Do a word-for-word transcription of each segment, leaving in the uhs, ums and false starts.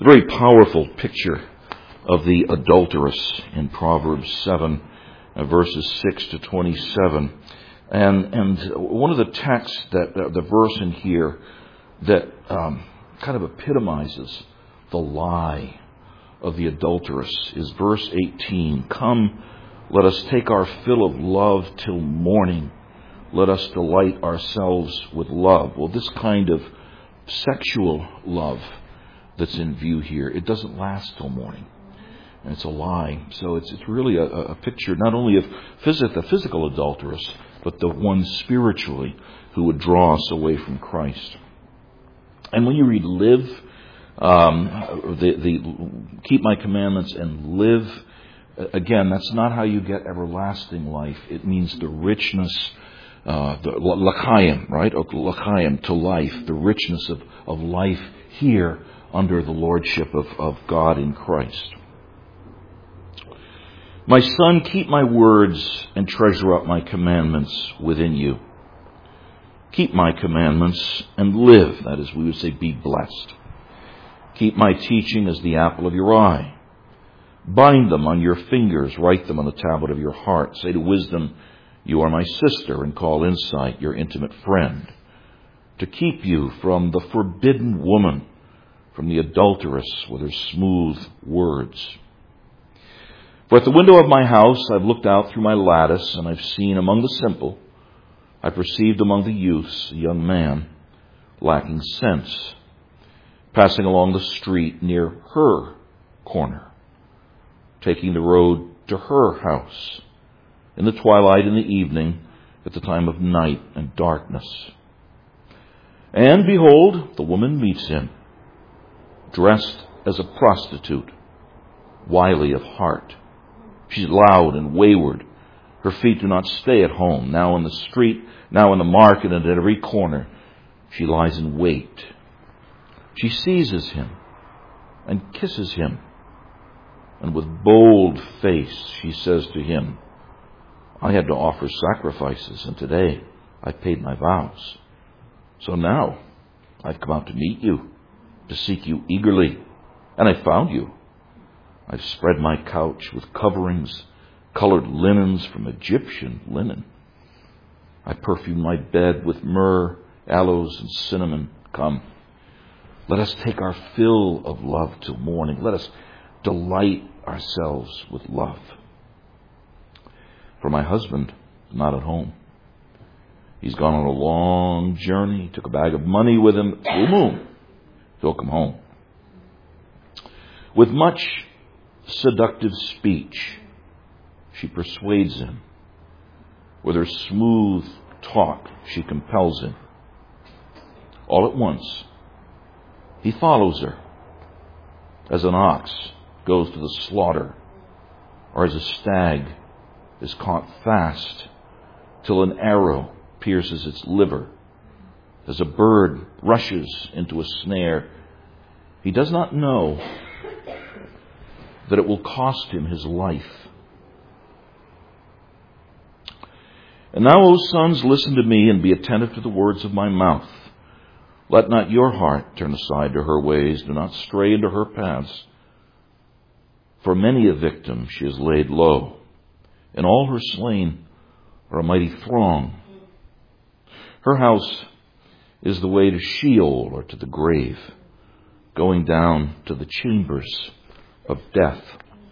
A very powerful picture of the adulteress in Proverbs seven, uh, verses six to twenty-seven. And and one of the texts, that uh, the verse in here that um, kind of epitomizes the lie of the adulteress is verse eighteen. Come, let us take our fill of love till morning. Let us delight ourselves with love. Well, this kind of sexual love that's in view here, it doesn't last till morning. And it's a lie. So it's it's really a, a picture not only of phys- the physical adulteress, but the one spiritually who would draw us away from Christ. And when you read live, um, the, the keep my commandments and live, again, that's not how you get everlasting life. It means the richness, uh, the l'chaim, right? L'chaim, to life, the richness of, of life here under the lordship of, of God in Christ. My son, keep my words and treasure up my commandments within you. Keep my commandments and live. That is, we would say, be blessed. Keep my teaching as the apple of your eye. Bind them on your fingers. Write them on the tablet of your heart. Say to wisdom, you are my sister, and call insight your intimate friend. To keep you from the forbidden woman, from the adulteress with her smooth words. For at the window of my house I've looked out through my lattice, and I've seen among the simple, I perceived among the youths a young man lacking sense, passing along the street near her corner, taking the road to her house, in the twilight in the evening, at the time of night and darkness. And behold, the woman meets him, dressed as a prostitute, wily of heart. She's loud and wayward. Her feet do not stay at home. Now in the street, now in the market, and at every corner, she lies in wait. She seizes him and kisses him. And with bold face, she says to him, I had to offer sacrifices, and today I paid my vows. So now I've come out to meet you, to seek you eagerly, and I found you. I've spread my couch with coverings, colored linens from Egyptian linen. I perfume my bed with myrrh, aloes, and cinnamon. Come, let us take our fill of love till morning. Let us delight ourselves with love. For my husband is not at home. He's gone on a long journey. He took a bag of money with him. Full moon. He'll come home. With much seductive speech, she persuades him. With her smooth talk, she compels him. All at once, he follows her, as an ox goes to the slaughter, or as a stag is caught fast, till an arrow pierces its liver, as a bird rushes into a snare. He does not know that it will cost him his life. And now, O sons, listen to me and be attentive to the words of my mouth. Let not your heart turn aside to her ways. Do not stray into her paths. For many a victim she has laid low, and all her slain are a mighty throng. Her house is the way to Sheol, or to the grave, going down to the chambers of death.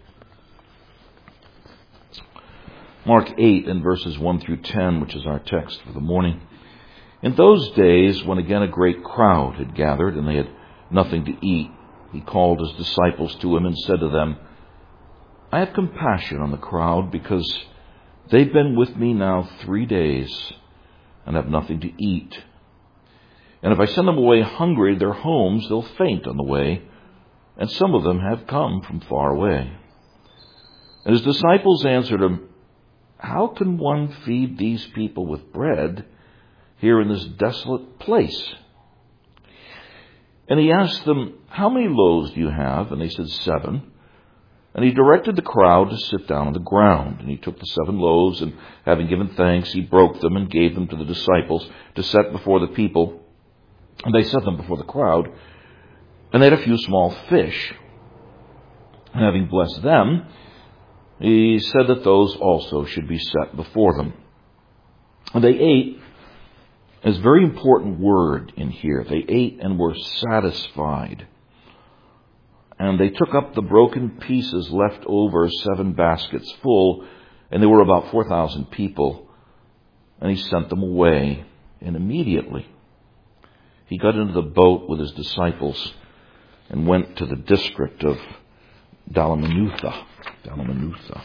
Mark eight and verses one through ten, which is our text for the morning. In those days, when again a great crowd had gathered and they had nothing to eat, he called his disciples to him and said to them, I have compassion on the crowd, because they've been with me now three days and have nothing to eat. And if I send them away hungry to their homes, they'll faint on the way, and some of them have come from far away. And his disciples answered him, How can one feed these people with bread here in this desolate place? And he asked them, How many loaves do you have? And they said, Seven. And he directed the crowd to sit down on the ground. And he took the seven loaves, and having given thanks, he broke them and gave them to the disciples to set before the people. And they set them before the crowd. And they had a few small fish. And having blessed them, he said that those also should be set before them. And they ate, is a very important word in here. They ate and were satisfied. And they took up the broken pieces left over, seven baskets full, and there were about four thousand people. And he sent them away, and immediately he got into the boat with his disciples and went to the district of Dalmanutha. Dalmanutha.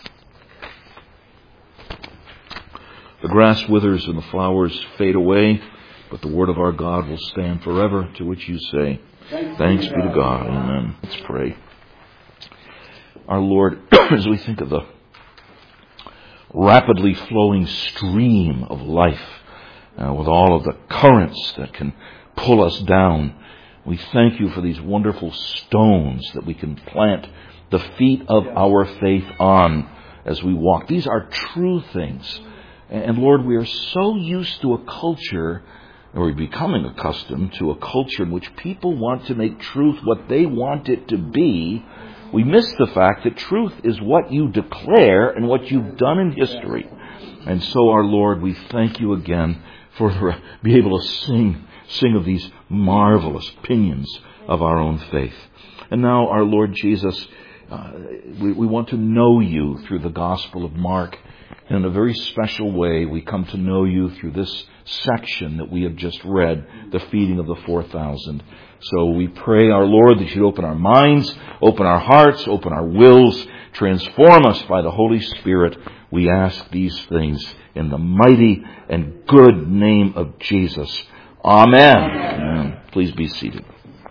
The grass withers and the flowers fade away, but the word of our God will stand forever, to which you say, Thanks, Thanks be to God. Amen. Let's pray. Our Lord, as we think of the rapidly flowing stream of life, uh, with all of the currents that can pull us down, we thank you for these wonderful stones that we can plant the feet of our faith on as we walk. These are true things. And Lord, we are so used to a culture, or we're becoming accustomed to a culture in which people want to make truth what they want it to be. We miss the fact that truth is what you declare and what you've done in history. And so, our Lord, we thank you again for the, be able to sing, sing of these marvelous pinions of our own faith. And now, our Lord Jesus, uh, we, we want to know you through the Gospel of Mark. And in a very special way, we come to know you through this section that we have just read, the feeding of the four thousand. So we pray, our Lord, that you'd open our minds, open our hearts, open our wills, transform us by the Holy Spirit. We ask these things in the mighty and good name of Jesus. Amen. Amen. Please be seated.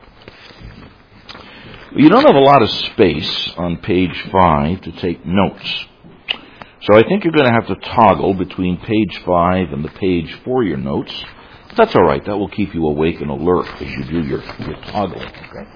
You don't have a lot of space on page five to take notes. So I think you're going to have to toggle between page five and the page for your notes. But that's all right. That will keep you awake and alert as you do your, your toggling. Okay?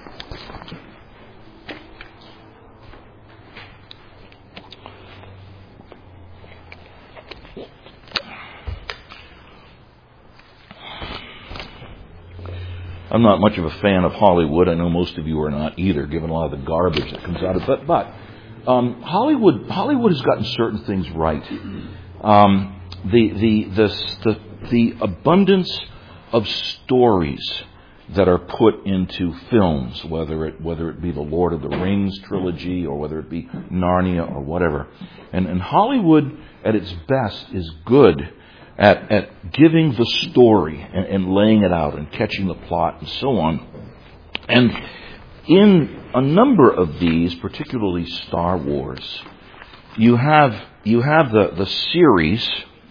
I'm not much of a fan of Hollywood. I know most of you are not either, given a lot of the garbage that comes out of it. But, but Um, Hollywood, Hollywood has gotten certain things right. Um, the, the, the, the, the abundance of stories that are put into films, whether it, whether it be the Lord of the Rings trilogy or whether it be Narnia or whatever. And, and Hollywood at its best is good at, at giving the story and, and laying it out and catching the plot and so on. And in a number of these, particularly Star Wars, you have you have the, the series,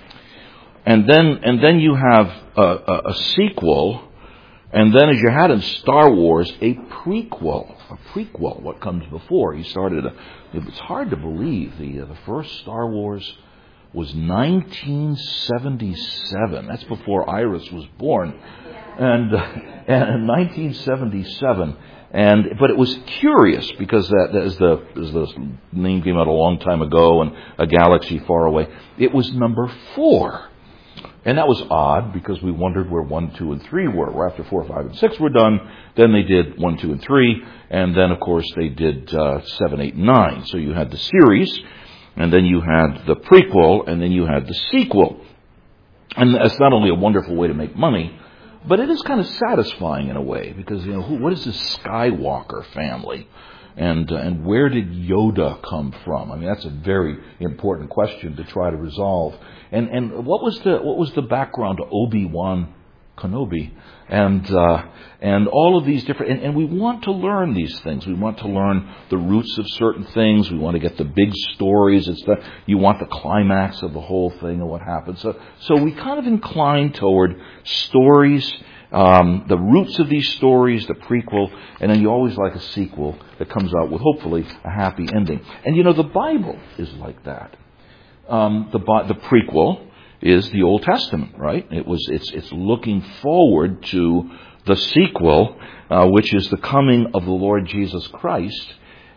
and then and then you have a, a, a sequel, and then, as you had in Star Wars, a prequel. A prequel, what comes before. He started. A, it's hard to believe the uh, the first Star Wars was nineteen seventy-seven. That's before Iris was born, and uh, and in nineteen seventy-seven. And but it was curious because that, that as the as the name came out a long time ago and A Galaxy Far Away, it was number four, and that was odd because we wondered where one, two, and three were. Where after four, five, and six were done, then they did one, two, and three, and then of course they did uh, seven, eight, and nine. So you had the series, and then you had the prequel, and then you had the sequel, and that's not only a wonderful way to make money, but it is kind of satisfying in a way because, you know, who, what is this Skywalker family? And uh, and where did Yoda come from? I mean, that's a very important question to try to resolve. And and what was the what was the background to Obi-Wan Kenobi? And uh, and all of these different and, and we want to learn these things. We want to learn the roots of certain things. We want to get the big stories. It's the you want the climax of the whole thing and what happened. So so we kind of incline toward stories. Um, the roots of these stories, the prequel, and then you always like a sequel that comes out with hopefully a happy ending. And you know, the Bible is like that. Um, the the prequel is the Old Testament, right? It was it's it's looking forward to the sequel, uh, which is the coming of the Lord Jesus Christ.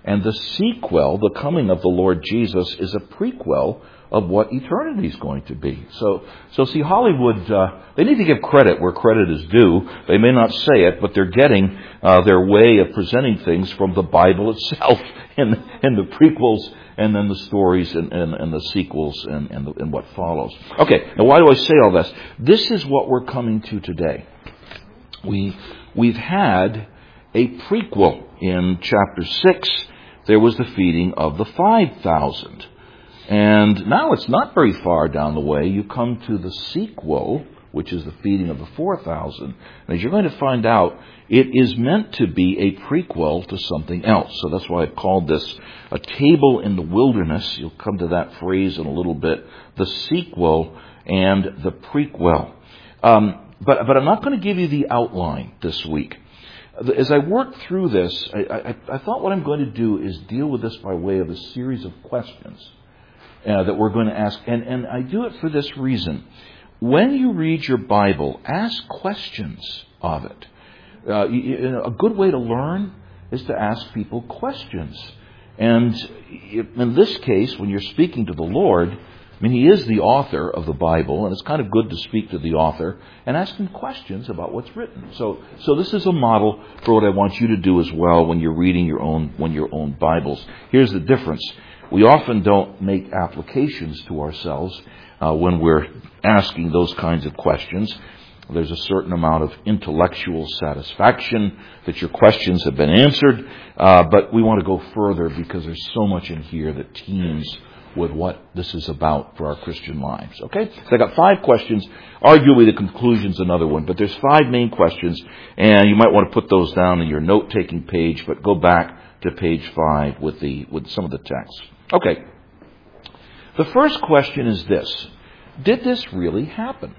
And the sequel, the coming of the Lord Jesus, is a prequel of what eternity is going to be. So, so see, Hollywood, uh, they need to give credit where credit is due. They may not say it, but they're getting uh, their way of presenting things from the Bible itself, in, in the prequels, and then the stories and, and, and the sequels and, and, the, and what follows. Okay, now why do I say all this? This is what we're coming to today. We, we've had a prequel in chapter six. There was the feeding of the five thousand. And now it's not very far down the way. You come to the sequel, which is the feeding of the four thousand. And as you're going to find out, it is meant to be a prequel to something else. So that's why I've called this a table in the wilderness. You'll come to that phrase in a little bit. The sequel and the prequel. Um, but, but I'm not going to give you the outline this week. As I work through this, I, I, I thought what I'm going to do is deal with this by way of a series of questions uh, that we're going to ask. And, and I do it for this reason. When you read your Bible, ask questions of it. Uh, you, you know, a good way to learn is to ask people questions. And in this case, when you're speaking to the Lord, I mean, He is the author of the Bible, and it's kind of good to speak to the author and ask him questions about what's written. So, so this is a model for what I want you to do as well when you're reading your own, when your own Bibles. Here's the difference. We often don't make applications to ourselves uh, when we're asking those kinds of questions. There's a certain amount of intellectual satisfaction that your questions have been answered, uh, but we want to go further because there's so much in here that teams with what this is about for our Christian lives. Okay? So I got five questions. Arguably the conclusion's another one, but there's five main questions, and you might want to put those down in your note-taking page, but go back to page five with the with some of the text. Okay. The first question is this: did this really happen?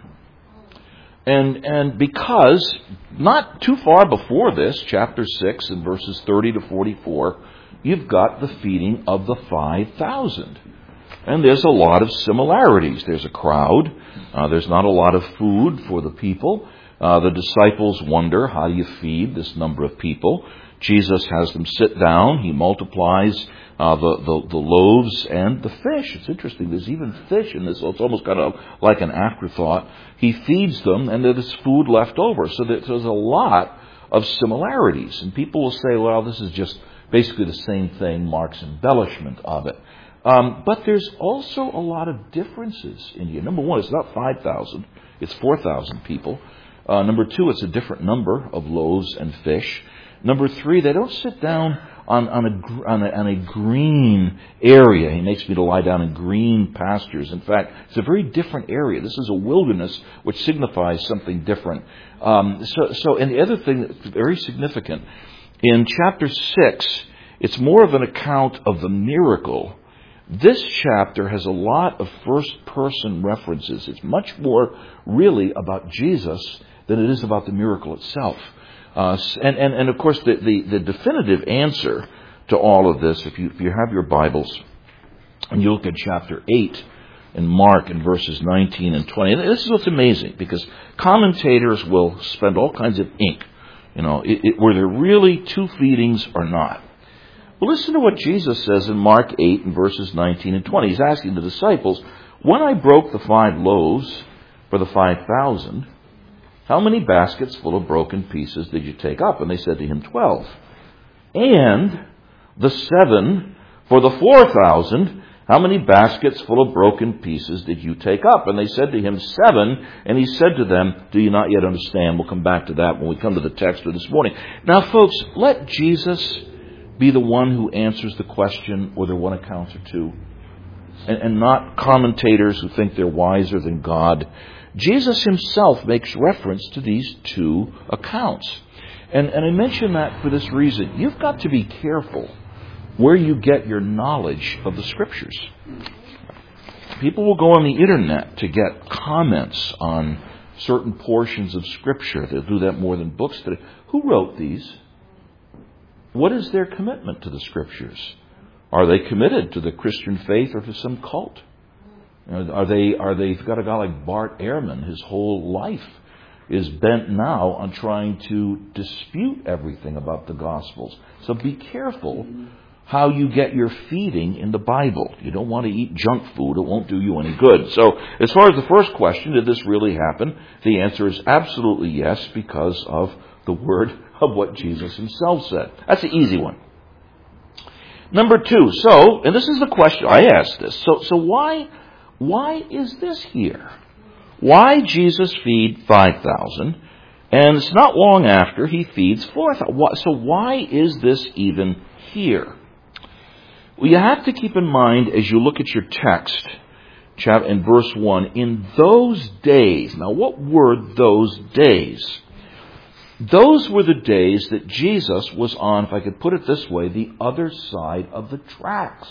And and because not too far before this, chapter six and verses thirty to forty-four, you've got the feeding of the five thousand. And there's a lot of similarities. There's a crowd. Uh, there's not a lot of food for the people. Uh, the disciples wonder, how do you feed this number of people? Jesus has them sit down. He multiplies uh, the, the, the loaves and the fish. It's interesting. There's even fish in this. So it's almost kind of like an afterthought. He feeds them, and there's food left over. So there's a lot of similarities. And people will say, well, this is just basically the same thing, Mark's embellishment of it. Um, but there's also a lot of differences in here. Number one, it's not five thousand. It's four thousand people. Uh, number two, it's a different number of loaves and fish. Number three, they don't sit down on, on, a, on, a, on a green area. He makes me to lie down in green pastures. In fact, it's a very different area. This is a wilderness, which signifies something different. Um, so, so, and the other thing that's very significant, in chapter six, it's more of an account of the miracle. This chapter has a lot of first-person references. It's much more really about Jesus than it is about the miracle itself. Uh, and, and, and, of course, the, the, the definitive answer to all of this, if you, if you have your Bibles, and you look at chapter eight in Mark in verses nineteen and twenty, and this is what's amazing, because commentators will spend all kinds of ink. You know, it, it, were there really two feedings or not? Well, listen to what Jesus says in Mark eight and verses nineteen and twenty. He's asking the disciples, when I broke the five loaves for the five thousand, how many baskets full of broken pieces did you take up? And they said to him, twelve. And the seven for the four thousand, how many baskets full of broken pieces did you take up? And they said to him, seven. And he said to them, do you not yet understand? We'll come back to that when we come to the text of this morning. Now, folks, let Jesus be the one who answers the question whether one accounts or two, and, and not commentators who think they're wiser than God. Jesus himself makes reference to these two accounts. And, and I mention that for this reason. You've got to be careful where you get your knowledge of the Scriptures. People will go on the internet to get comments on certain portions of Scripture. They'll do that more than books today. Who wrote these? What is their commitment to the Scriptures? Are they committed to the Christian faith or to some cult? Are they, are they, you've got a guy like Bart Ehrman, his whole life is bent now on trying to dispute everything about the Gospels. So be careful how you get your feeding in the Bible. You don't want to eat junk food. It won't do you any good. So as far as the first question, did this really happen? The answer is absolutely yes, because of the word of what Jesus himself said. That's the easy one. Number two, so, and this is the question, I asked this, so so why why is this here? Why Jesus feed five thousand, and it's not long after he feeds four thousand? So why is this even here? Well, you have to keep in mind as you look at your text, in verse one, in those days. Now, what were those days? Those were the days that Jesus was on, if I could put it this way, the other side of the tracks.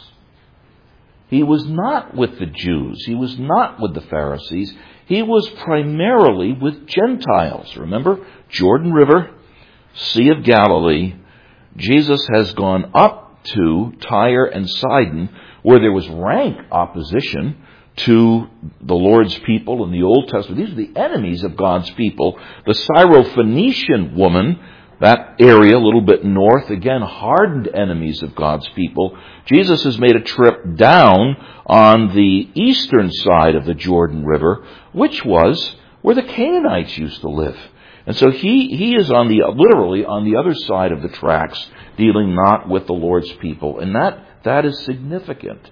He was not with the Jews. He was not with the Pharisees. He was primarily with Gentiles. Remember, Jordan River, Sea of Galilee. Jesus has gone up to Tyre and Sidon, where there was rank opposition to the Lord's people in the Old Testament. These are the enemies of God's people. The Syrophoenician woman, that area a little bit north, again, hardened enemies of God's people. Jesus has made a trip down on the eastern side of the Jordan River, which was where the Canaanites used to live. And so he, he is on the, literally on the other side of the tracks, dealing not with the Lord's people. And that, that is significant.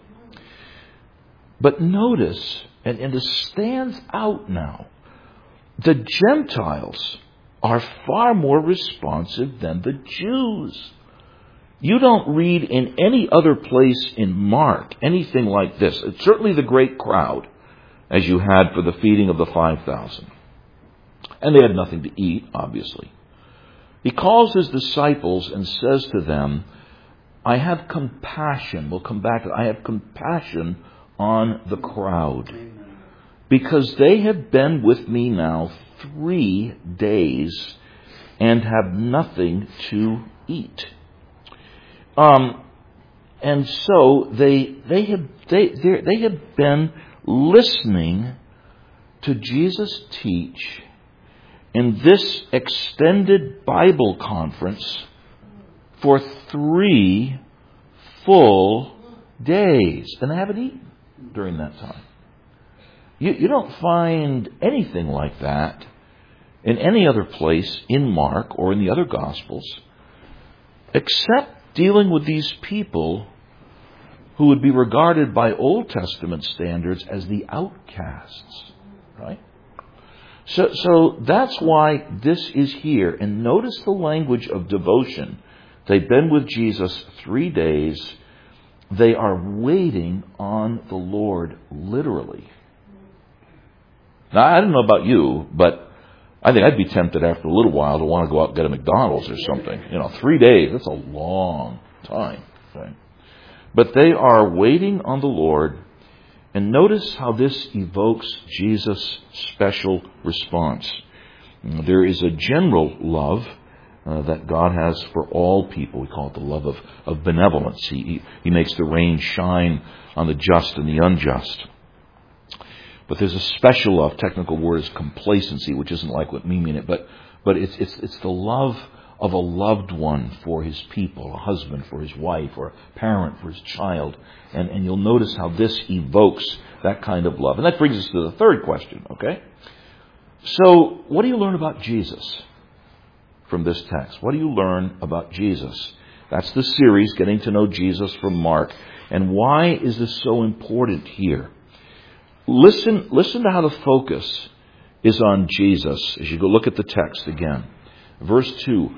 But notice, and, and this stands out now, the Gentiles are far more responsive than the Jews. You don't read in any other place in Mark anything like this. It's certainly the great crowd, as you had for the feeding of the five thousand. And they had nothing to eat, obviously. He calls his disciples and says to them, I have compassion. We'll come back to it. I have compassion on the crowd, because they have been with me now three days and have nothing to eat. Um, and so they they have they they have been listening to Jesus teach in this extended Bible conference for three full days, and they haven't eaten during that time. You, you don't find anything like that in any other place in Mark or in the other Gospels, except dealing with these people who would be regarded by Old Testament standards as the outcasts, right? So, so that's why this is here. And notice the language of devotion. They've been with Jesus three days. They are waiting on the Lord, literally. Now, I don't know about you, but I think I'd be tempted after a little while to want to go out and get a McDonald's or something. You know, three days, that's a long time. Okay? But they are waiting on the Lord. And notice how this evokes Jesus' special response. There is a general love uh, that God has for all people. We call it the love of, of benevolence. He, he, he makes the rain shine on the just and the unjust. But there's a special love. Technical word is complacency, which isn't like what we mean it, but but it's it's it's the love of a loved one for his people, a husband for his wife, or a parent for his child. And, and you'll notice how this evokes that kind of love. And that brings us to the third question, okay? So, what do you learn about Jesus from this text? What do you learn about Jesus? That's the series, Getting to Know Jesus from Mark. And why is this so important here? Listen, listen to how the focus is on Jesus as you go look at the text again. Verse two,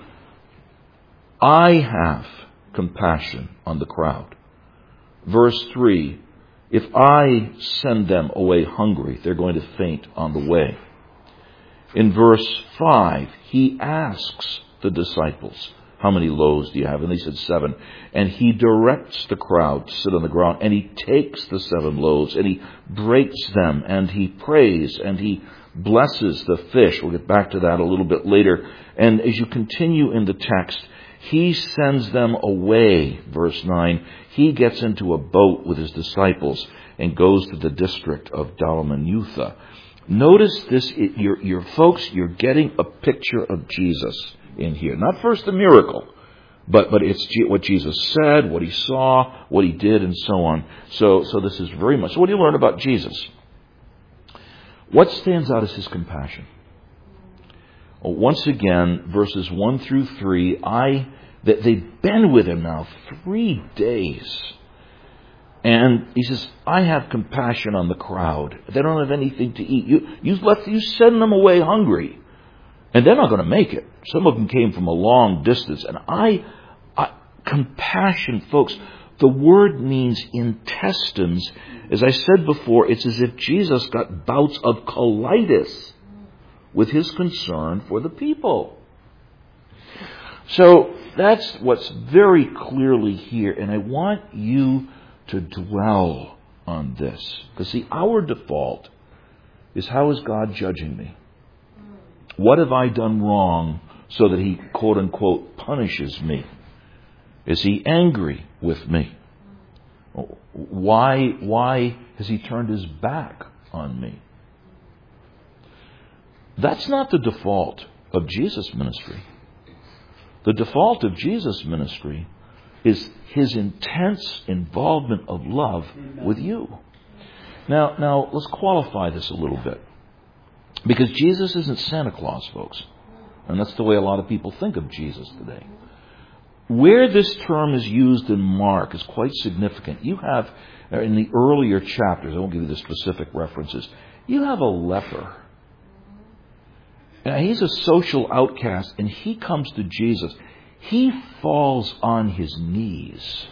I have compassion on the crowd. Verse three, if I send them away hungry, they're going to faint on the way. In verse five, he asks the disciples, how many loaves do you have? And they said seven. And he directs the crowd to sit on the ground, and he takes the seven loaves, and he breaks them, and he prays, and he blesses the fish. We'll get back to that a little bit later. And as you continue in the text, he sends them away, verse nine. He gets into a boat with his disciples and goes to the district of Dalmanutha. Notice this, it, you're, you're, folks, you're getting a picture of Jesus in here. Not first the miracle, But but it's what Jesus said, what he saw, what he did, and so on. So so this is very much. So what do you learn about Jesus? What stands out is his compassion. Well, once again, verses one through three, I that they've been with him now three days. And he says, I have compassion on the crowd. They don't have anything to eat. You you let you send them away hungry. And they're not going to make it. Some of them came from a long distance. And I, I compassion, folks, the word means intestines. As I said before, it's as if Jesus got bouts of colitis with his concern for the people. So that's what's very clearly here. And I want you to dwell on this. Because see, our default is, how is God judging me? What have I done wrong so that he, quote unquote, punishes me? Is he angry with me? Why, why has he turned his back on me? That's not the default of Jesus' ministry. The default of Jesus' ministry is his intense involvement of love with you. Now, now let's qualify this a little bit. Because Jesus isn't Santa Claus, folks. And that's the way a lot of people think of Jesus today. Where this term is used in Mark is quite significant. You have, in the earlier chapters, I won't give you the specific references, you have a leper. Now, he's a social outcast, and he comes to Jesus. He falls on his knees,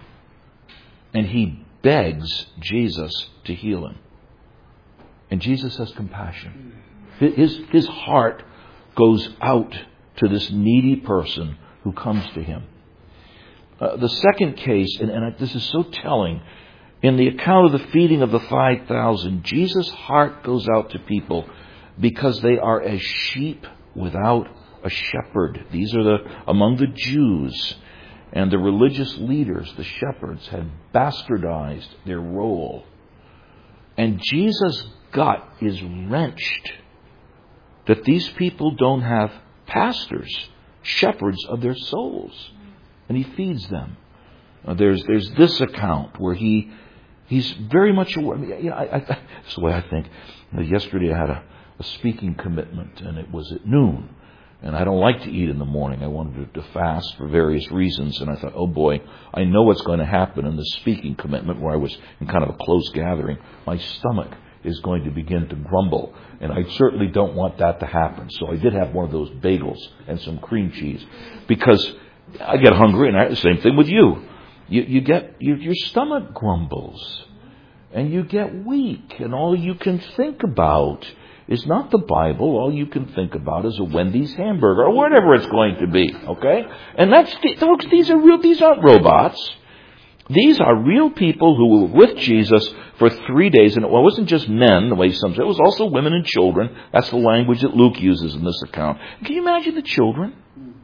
and he begs Jesus to heal him. And Jesus has compassion. His, his heart goes out to this needy person who comes to him. Uh, the second case, and, and this is so telling, in the account of the feeding of the five thousand, Jesus' heart goes out to people because they are as sheep without a shepherd. These are the among the Jews, and the religious leaders, the shepherds, had bastardized their role. And Jesus' gut is wrenched that these people don't have pastors, shepherds of their souls. And he feeds them. Uh, there's there's this account where he he's very much aware. I mean, you know, I, I, that's the way I think. You know, yesterday I had a, a speaking commitment, and it was at noon. And I don't like to eat in the morning. I wanted to fast for various reasons. And I thought, oh boy, I know what's going to happen in the speaking commitment where I was in kind of a close gathering. My stomach is going to begin to grumble. And I certainly don't want that to happen. So I did have one of those bagels and some cream cheese. Because I get hungry, and I, the same thing with you. You, you get, you, your stomach grumbles. And you get weak. And all you can think about is not the Bible. All you can think about is a Wendy's hamburger or whatever it's going to be. Okay? And that's, folks, these are real, these aren't robots. These are real people who were with Jesus for three days. And it wasn't just men, the way some say. It was also women and children. That's the language that Luke uses in this account. Can you imagine the children?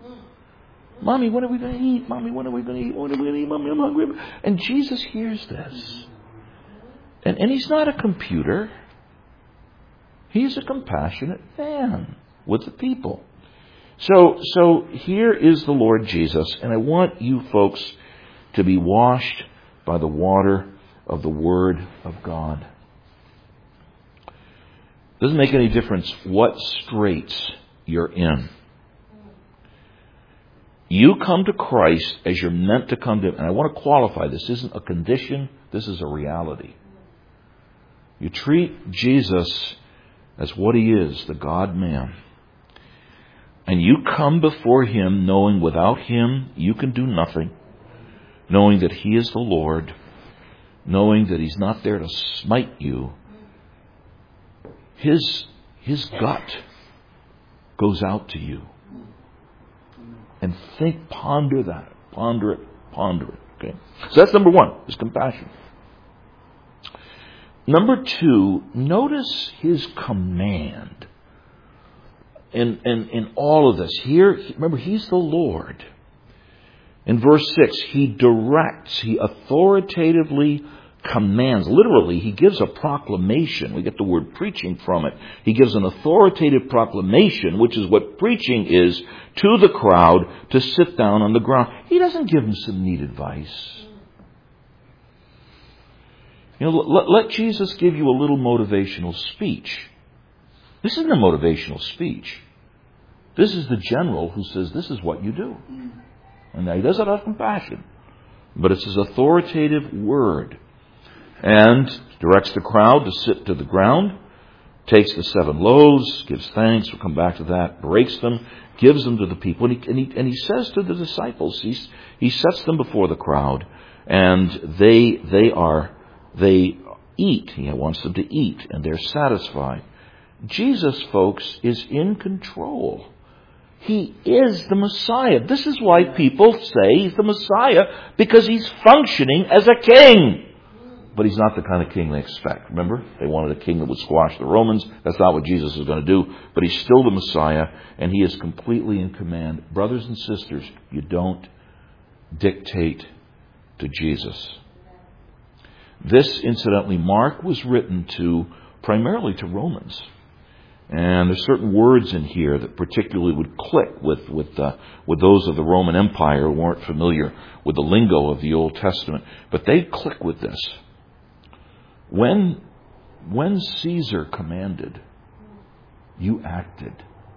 Mommy, when are we going to eat? Mommy, when are we going to eat? When are we going to eat? Mommy, I'm hungry. And Jesus hears this. And, and he's not a computer. He's a compassionate man with the people. So, so here is the Lord Jesus. And I want you folks to be washed by the water of the Word of God. It doesn't make any difference what straits you're in. You come to Christ as you're meant to come to Him. And I want to qualify this. This isn't a condition. This is a reality. You treat Jesus as what He is, the God-man. And you come before Him knowing without Him you can do nothing. Knowing that He is the Lord. Knowing that He's not there to smite you. His, his gut goes out to you. And think, ponder that. Ponder it, ponder it. Okay? So that's number one, is compassion. Number two, notice His command. In, in, in all of this. Here, remember, He's the Lord. In verse six, He directs, He authoritatively commands. Literally, he gives a proclamation. We get the word preaching from it. He gives an authoritative proclamation, which is what preaching is, to the crowd to sit down on the ground. He doesn't give them some neat advice. You know, let, let Jesus give you a little motivational speech. This isn't a motivational speech. This is the general who says, this is what you do. And he does it out of compassion. But it's his authoritative word. And directs the crowd to sit to the ground, takes the seven loaves, gives thanks, we'll come back to that, breaks them, gives them to the people. And he, and he, and he says to the disciples, he, he sets them before the crowd, and they, they are, they eat. He wants them to eat, and they're satisfied. Jesus, folks, is in control. He is the Messiah. This is why people say he's the Messiah, because he's functioning as a king. But he's not the kind of king they expect. Remember? They wanted a king that would squash the Romans. That's not what Jesus is going to do. But he's still the Messiah, and he is completely in command. Brothers and sisters, you don't dictate to Jesus. This, incidentally, Mark was written to primarily to Romans. And there's certain words in here that particularly would click with with uh, with those of the Roman Empire who weren't familiar with the lingo of the Old Testament. But they click with this. When, when Caesar commanded, you acted.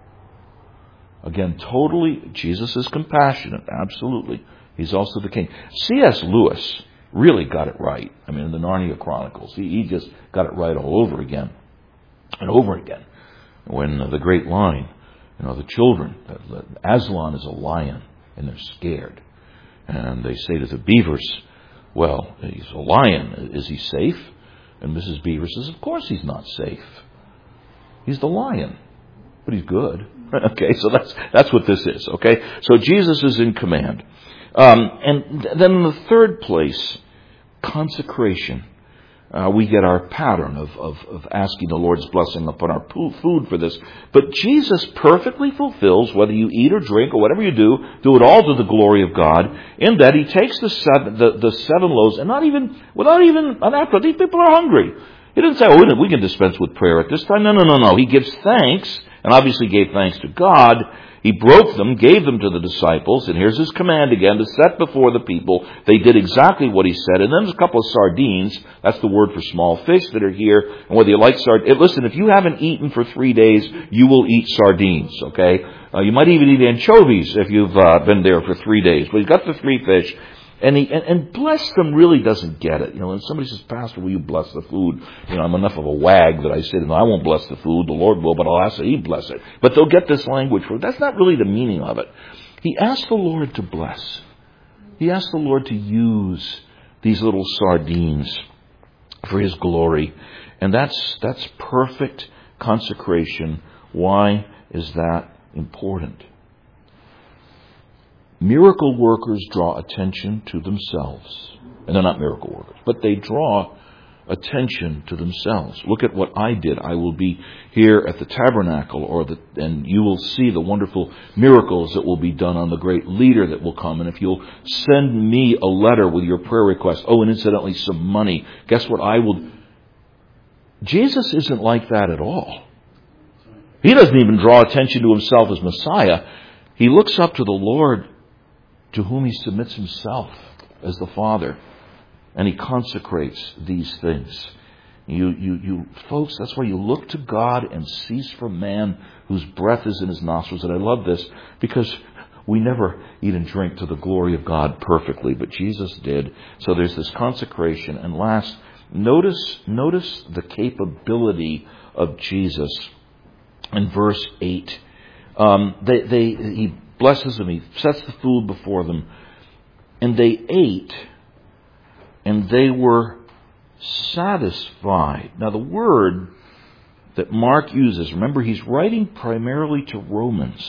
Again, totally, Jesus is compassionate, absolutely. He's also the king. C S Lewis really got it right. I mean, in the Narnia Chronicles, he, he just got it right all over again and over again. When uh, the great line, you know, the children, uh, Aslan is a lion, and they're scared. And they say to the beavers, well, he's a lion, is he safe? And Missus Beaver says, of course he's not safe. He's the lion, but he's good. Okay, so that's that's what this is, okay? So Jesus is in command. Um, and then in the third place, consecration. Uh, we get our pattern of, of, of asking the Lord's blessing upon our food for this. But Jesus perfectly fulfills, whether you eat or drink or whatever you do, do it all to the glory of God, in that he takes the seven, the, the seven loaves, and not even, without even an effort, these people are hungry. He didn't say, oh, we can dispense with prayer at this time. No, no, no, no. He gives thanks, and obviously gave thanks to God. He broke them, gave them to the disciples, and here's his command again, to set before the people. They did exactly what he said. And then there's a couple of sardines. That's the word for small fish that are here. And whether you like sardines, listen, if you haven't eaten for three days, you will eat sardines, okay? Uh, you might even eat anchovies if you've uh, been there for three days. But he's got the three fish. And, he, and, and bless them really doesn't get it. You know, when somebody says, Pastor, will you bless the food? You know, I'm enough of a wag that I say, no, I won't bless the food. The Lord will, but I'll ask that he bless it. But they'll get this language for it. That's not really the meaning of it. He asked the Lord to bless. He asked the Lord to use these little sardines for his glory. And that's, that's perfect consecration. Why is that important? Miracle workers draw attention to themselves. And they're not miracle workers, but they draw attention to themselves. Look at what I did. I will be here at the tabernacle, or the, and you will see the wonderful miracles that will be done on the great leader that will come. And if you'll send me a letter with your prayer request, oh, and incidentally some money, guess what I will... Jesus isn't like that at all. He doesn't even draw attention to himself as Messiah. He looks up to the Lord, to whom he submits himself as the Father. And he consecrates these things. You, you, you, folks, that's why you look to God and cease from man whose breath is in his nostrils. And I love this because we never eat and drink to the glory of God perfectly, but Jesus did. So there's this consecration. And last, notice, notice the capability of Jesus in verse eight. Um, they, they, he blesses them. He sets the food before them. And they ate, and they were satisfied. Now, the word that Mark uses, remember, he's writing primarily to Romans.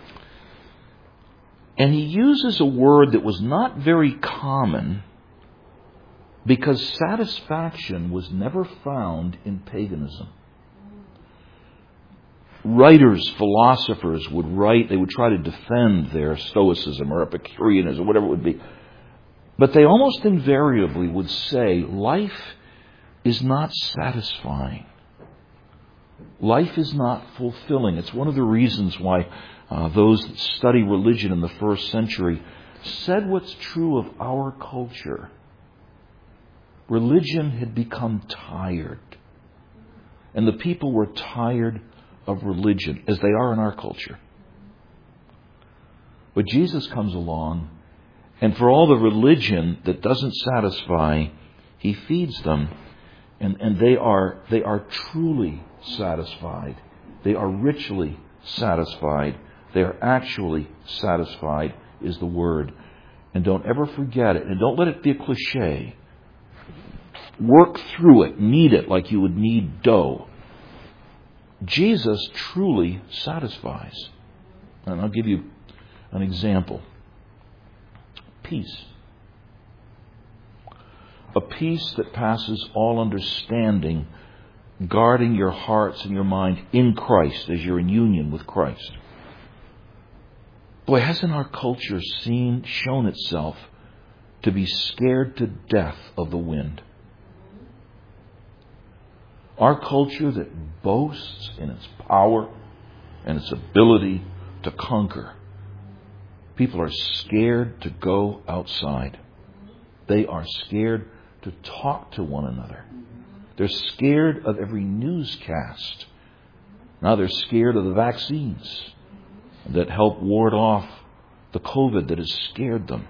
And he uses a word that was not very common because satisfaction was never found in paganism. Writers, philosophers would write, they would try to defend their Stoicism or Epicureanism or whatever it would be. But they almost invariably would say life is not satisfying. Life is not fulfilling. It's one of the reasons why uh, those that study religion in the first century said what's true of our culture. Religion had become tired. And the people were tired of religion, as they are in our culture. But Jesus comes along, and for all the religion that doesn't satisfy, He feeds them, and, and they are they are truly satisfied. They are richly satisfied. They are actually satisfied, is the word. And don't ever forget it, and don't let it be a cliche. Work through it, knead it like you would knead dough. Jesus truly satisfies. And I'll give you an example. Peace. A peace that passes all understanding, guarding your hearts and your mind in Christ as you're in union with Christ. Boy, hasn't our culture seen, shown itself to be scared to death of the wind? Our culture that boasts in its power and its ability to conquer. People are scared to go outside. They are scared to talk to one another. They're scared of every newscast. Now they're scared of the vaccines that help ward off the COVID that has scared them.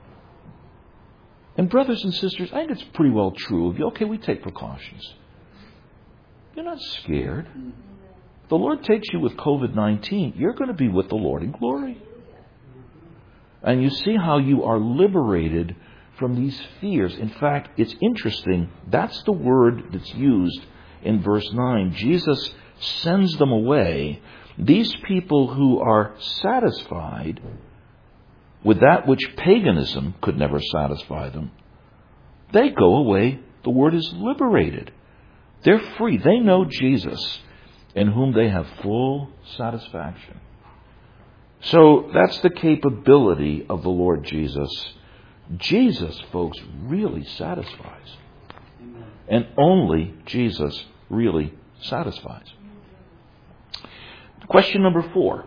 And brothers and sisters, I think it's pretty well true of you. Okay, we take precautions. You're not scared. If the Lord takes you with COVID nineteen, you're going to be with the Lord in glory. And you see how you are liberated from these fears. In fact, it's interesting. That's the word that's used in verse nine. Jesus sends them away. These people who are satisfied with that which paganism could never satisfy them, they go away. The word is liberated. They're free. They know Jesus, in whom they have full satisfaction. So that's the capability of the Lord Jesus. Jesus, folks, really satisfies. Amen. And only Jesus really satisfies. Question number four.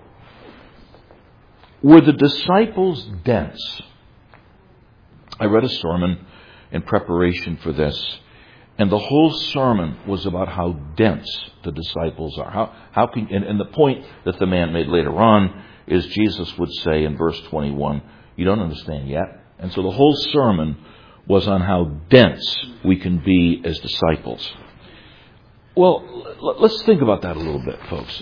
Were the disciples dense? I read a sermon in preparation for this, and the whole sermon was about how dense the disciples are. How, how can, and, and the point that the man made later on is Jesus would say in verse twenty-one, you don't understand yet. And so the whole sermon was on how dense we can be as disciples. Well, let's think about that a little bit, folks.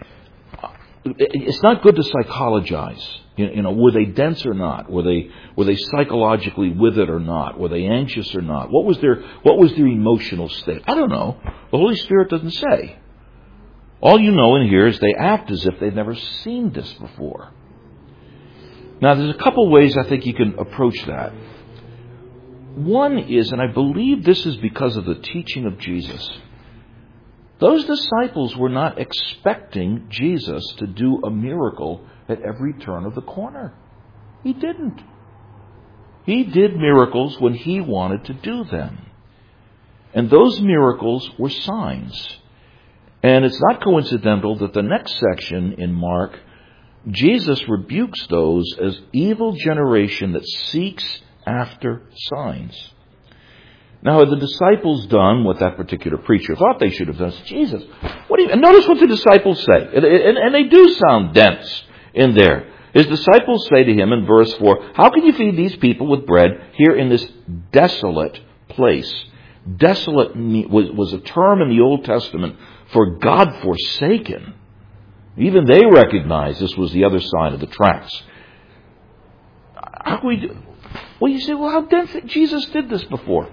It's not good to psychologize. You know, were they dense or not? Were they were they psychologically with it or not? Were they anxious or not? What was their what was their emotional state? I don't know. The Holy Spirit doesn't say. All you know in here is they act as if they've never seen this before. Now, there's a couple ways I think you can approach that. One is, and I believe this is because of the teaching of Jesus, those disciples were not expecting Jesus to do a miracle at every turn of the corner. He didn't. He did miracles when He wanted to do them. And those miracles were signs. And it's not coincidental that the next section in Mark, Jesus rebukes those as evil generation that seeks after signs. Now, had the disciples done what that particular preacher thought they should have done? Jesus, what do you... And notice what the disciples say. And, and, and they do sound dense in there. His disciples say to Him in verse four, how can you feed these people with bread here in this desolate place? Desolate was, was a term in the Old Testament for God-forsaken. Even they recognized this was the other side of the tracks. How can we do? Well, you say, well, how dense? Jesus did this before.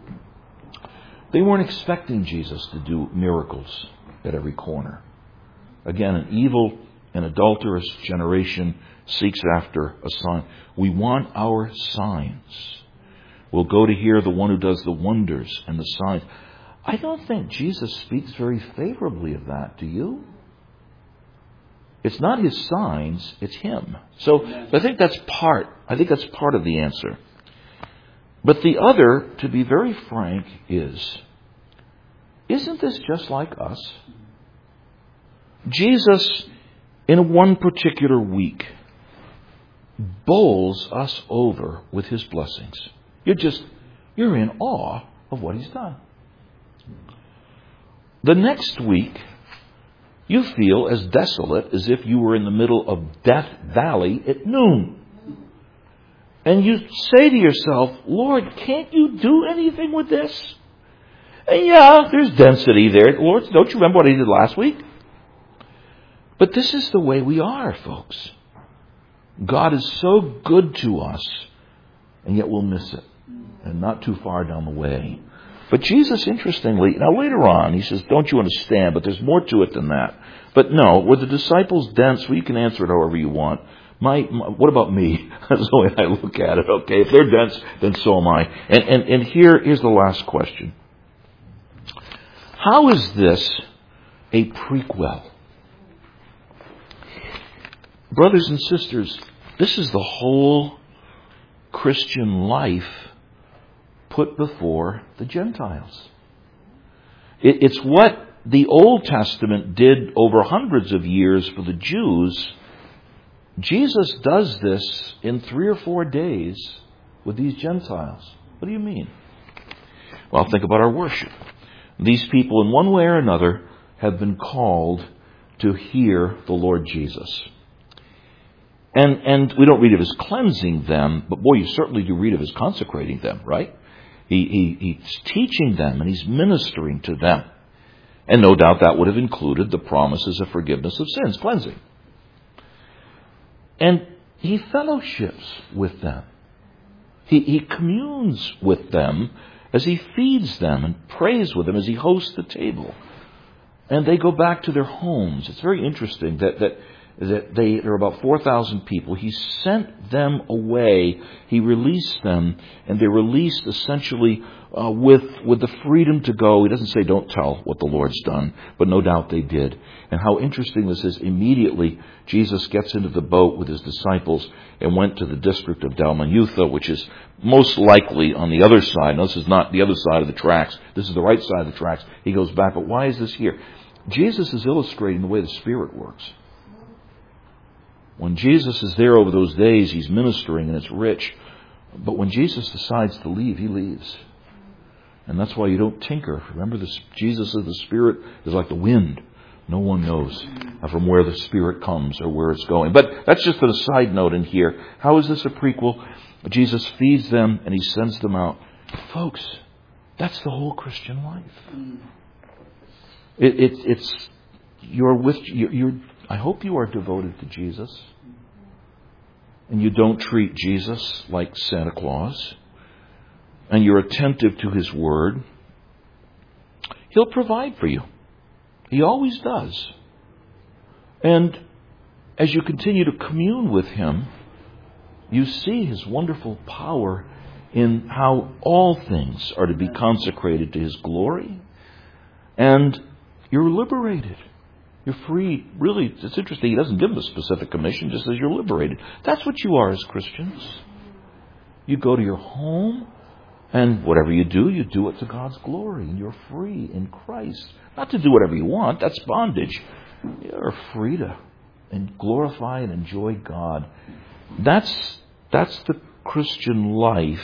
They weren't expecting Jesus to do miracles at every corner. Again, an evil and adulterous generation seeks after a sign. We want our signs. We'll go to hear the one who does the wonders and the signs. I don't think Jesus speaks very favorably of that, do you? It's not His signs, it's Him. So I think that's part, I think that's part of the answer. But the other, to be very frank, is, isn't this just like us? Jesus, in one particular week, bowls us over with his blessings. You're just, you're in awe of what he's done. The next week, you feel as desolate as if you were in the middle of Death Valley at noon. And you say to yourself, Lord, can't you do anything with this? And yeah, there's density there. Lord, don't you remember what I did last week? But this is the way we are, folks. God is so good to us, and yet we'll miss it. And not too far down the way. But Jesus, interestingly, now later on, he says, don't you understand? But there's more to it than that. But no, were the disciples dense? Well, you can answer it however you want. My, my what about me? That's the way I look at it. Okay, if they're dense, then so am I. And, and, and here, here's the last question. How is this a prequel? Brothers and sisters, this is the whole Christian life put before the Gentiles. It, it's what the Old Testament did over hundreds of years for the Jews. Jesus does this in three or four days with these Gentiles. What do you mean? Well, think about our worship. These people, in one way or another, have been called to hear the Lord Jesus. And and we don't read of his cleansing them, but boy, you certainly do read of his consecrating them, right? He, he He's teaching them and he's ministering to them. And no doubt that would have included the promises of forgiveness of sins, cleansing. And he fellowships with them. He, he communes with them as he feeds them and prays with them as he hosts the table. And they go back to their homes. It's very interesting that, that, that they, there are about four thousand people. He sent them away. He released them. And they're released essentially uh, with, with the freedom to go. He doesn't say don't tell what the Lord's done, but no doubt they did. And how interesting this is, immediately Jesus gets into the boat with his disciples and went to the district of Dalmanutha, which is most likely on the other side. Now, this is not the other side of the tracks. This is the right side of the tracks. He goes back. But why is this here? Jesus is illustrating the way the Spirit works. When Jesus is there over those days, he's ministering and it's rich. But when Jesus decides to leave, he leaves. And that's why you don't tinker. Remember, this, Jesus of the Spirit is like the wind. No one knows from where the Spirit comes or where it's going. But that's just a side note in here. How is this a prequel? Jesus feeds them and he sends them out. Folks, that's the whole Christian life. It, it, it's you're with you're, you're. I hope you are devoted to Jesus, and you don't treat Jesus like Santa Claus, and you're attentive to his word. He'll provide for you. He always does. And as you continue to commune with him, you see his wonderful power in how all things are to be consecrated to his glory. And you're liberated. You're free. Really, it's interesting. He doesn't give them a specific commission, just says you're liberated. That's what you are as Christians. You go to your home, and whatever you do, you do it to God's glory. And you're free in Christ. Not to do whatever you want. That's bondage. You're free to and glorify and enjoy God. That's that's the Christian life.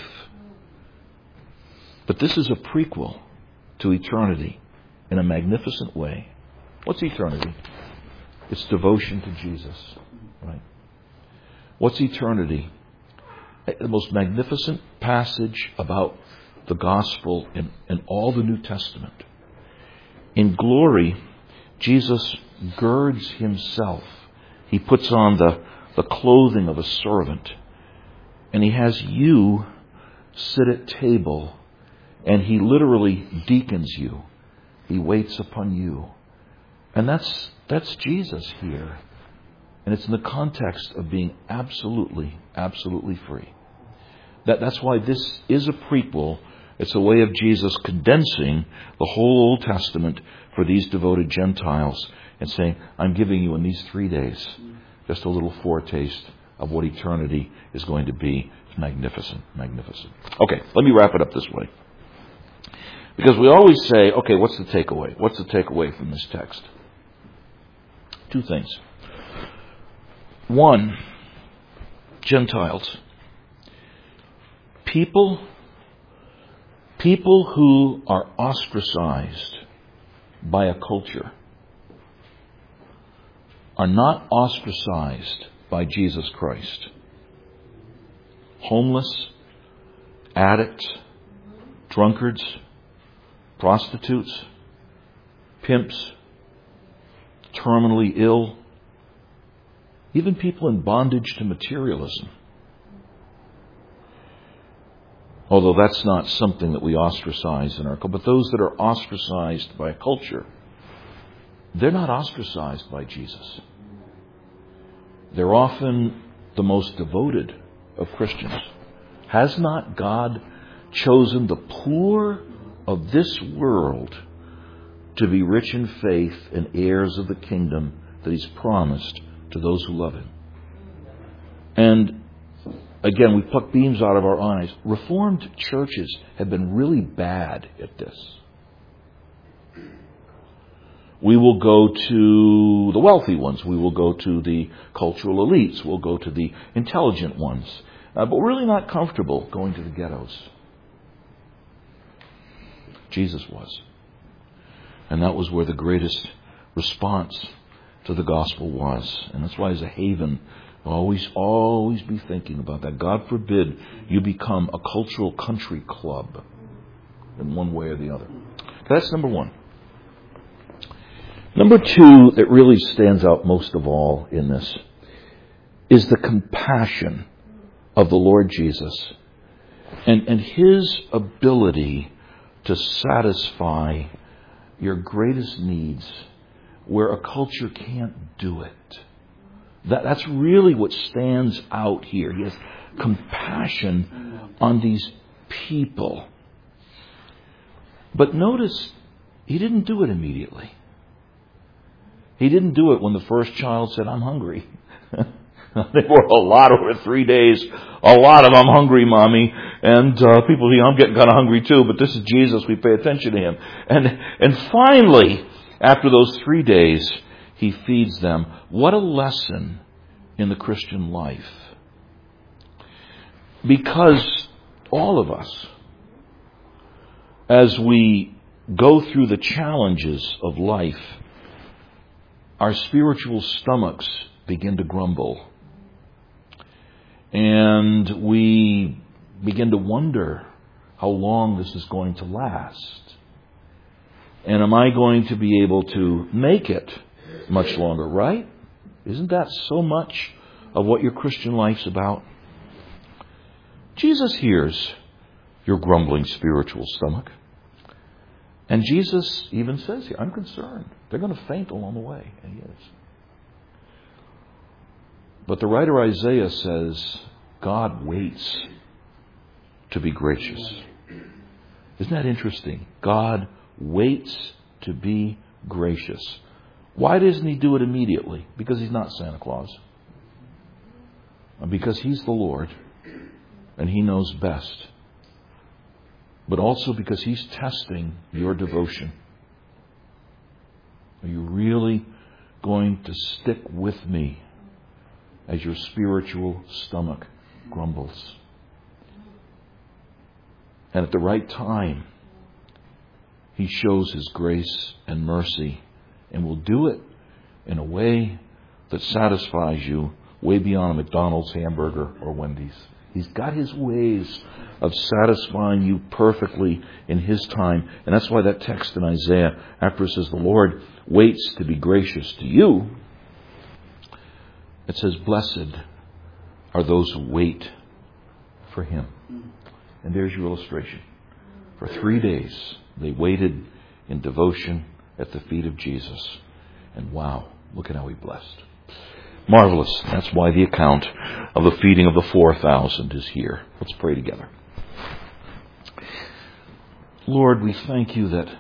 But this is a prequel to eternity in a magnificent way. What's eternity? It's devotion to Jesus, right? What's eternity? The most magnificent passage about the gospel in, in all the New Testament. In glory, Jesus girds himself. He puts on the, the clothing of a servant. And he has you sit at table. And he literally deacons you. He waits upon you. And that's that's Jesus here. And it's in the context of being absolutely, absolutely free. That That's why this is a prequel. It's a way of Jesus condensing the whole Old Testament for these devoted Gentiles and saying, I'm giving you in these three days just a little foretaste of what eternity is going to be. It's magnificent, magnificent. Okay, let me wrap it up this way. Because we always say, okay, what's the takeaway? What's the takeaway from this text? Two things. One, Gentiles. People, people who are ostracized by a culture are not ostracized by Jesus Christ. Homeless, addicts, drunkards, prostitutes, pimps, terminally ill, even people in bondage to materialism. Although that's not something that we ostracize in our culture, but those that are ostracized by a culture, they're not ostracized by Jesus. They're often the most devoted of Christians. Has not God chosen the poor of this world to be rich in faith and heirs of the kingdom that He's promised to those who love Him? And again, we pluck beams out of our eyes. Reformed churches have been really bad at this. We will go to the wealthy ones. We will go to the cultural elites. We'll go to the intelligent ones. Uh, but we're really not comfortable going to the ghettos. Jesus was. And that was where the greatest response to the gospel was. And that's why as a haven, always, always be thinking about that. God forbid you become a cultural country club in one way or the other. That's number one. Number two that really stands out most of all in this is the compassion of the Lord Jesus and, and His ability to satisfy your greatest needs where a culture can't do it. That, that's really what stands out here. He has compassion on these people. But notice, He didn't do it immediately. He didn't do it when the first child said, I'm hungry. They were a lot over three days. A lot of I'm hungry, Mommy. And uh, people think, I'm getting kind of hungry too, but this is Jesus. We pay attention to Him. And, and finally, after those three days, He feeds them. What a lesson in the Christian life. Because all of us, as we go through the challenges of life, our spiritual stomachs begin to grumble. And we begin to wonder how long this is going to last. And am I going to be able to make it much longer, right? Isn't that so much of what your Christian life's about? Jesus hears your grumbling spiritual stomach. And Jesus even says here, I'm concerned. They're going to faint along the way. And He is. But the writer Isaiah says, God waits to be gracious. Isn't that interesting? God waits to be gracious. Why doesn't He do it immediately? Because He's not Santa Claus. Because He's the Lord and He knows best. But also because He's testing your devotion. Are you really going to stick with me as your spiritual stomach grumbles? And at the right time, He shows His grace and mercy and will do it in a way that satisfies you way beyond a McDonald's hamburger or Wendy's. He's got His ways of satisfying you perfectly in His time. And that's why that text in Isaiah, after it says the Lord waits to be gracious to you, it says, blessed are those who wait for Him. And there's your illustration. For three days, they waited in devotion at the feet of Jesus. And wow, look at how He blessed. Marvelous. That's why the account of the feeding of the four thousand is here. Let's pray together. Lord, we thank You that,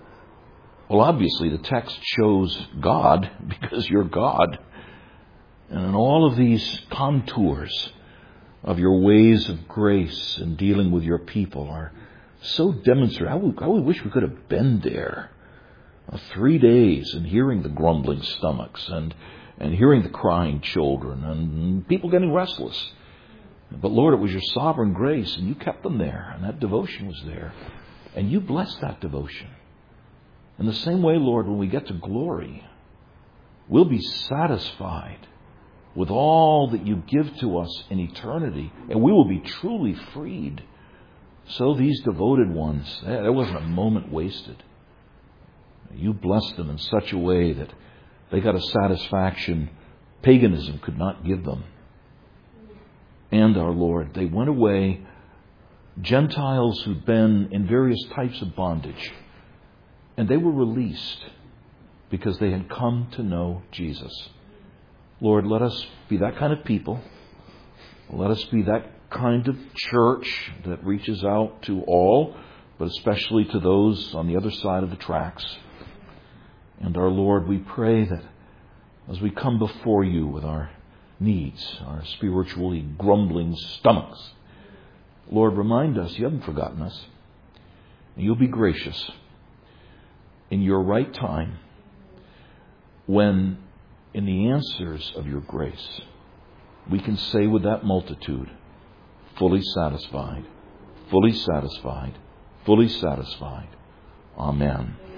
well, obviously the text shows God because You're God. And in all of these contours of your ways of grace and dealing with your people are so demonstrated. How we, how we wish we could have been there. Uh, three days and hearing the grumbling stomachs and, and hearing the crying children and people getting restless. But Lord, it was your sovereign grace and you kept them there and that devotion was there. And you blessed that devotion. In the same way, Lord, when we get to glory, we'll be satisfied with all that you give to us in eternity, and we will be truly freed. So these devoted ones, there wasn't a moment wasted. You blessed them in such a way that they got a satisfaction paganism could not give them. And our Lord, they went away, Gentiles who'd been in various types of bondage, and they were released because they had come to know Jesus. Lord, let us be that kind of people. Let us be that kind of church that reaches out to all, but especially to those on the other side of the tracks. And our Lord, we pray that as we come before you with our needs, our spiritually grumbling stomachs, Lord, remind us you haven't forgotten us. And you'll be gracious in your right time when in the answers of your grace, we can say with that multitude, fully satisfied, fully satisfied, fully satisfied. Amen.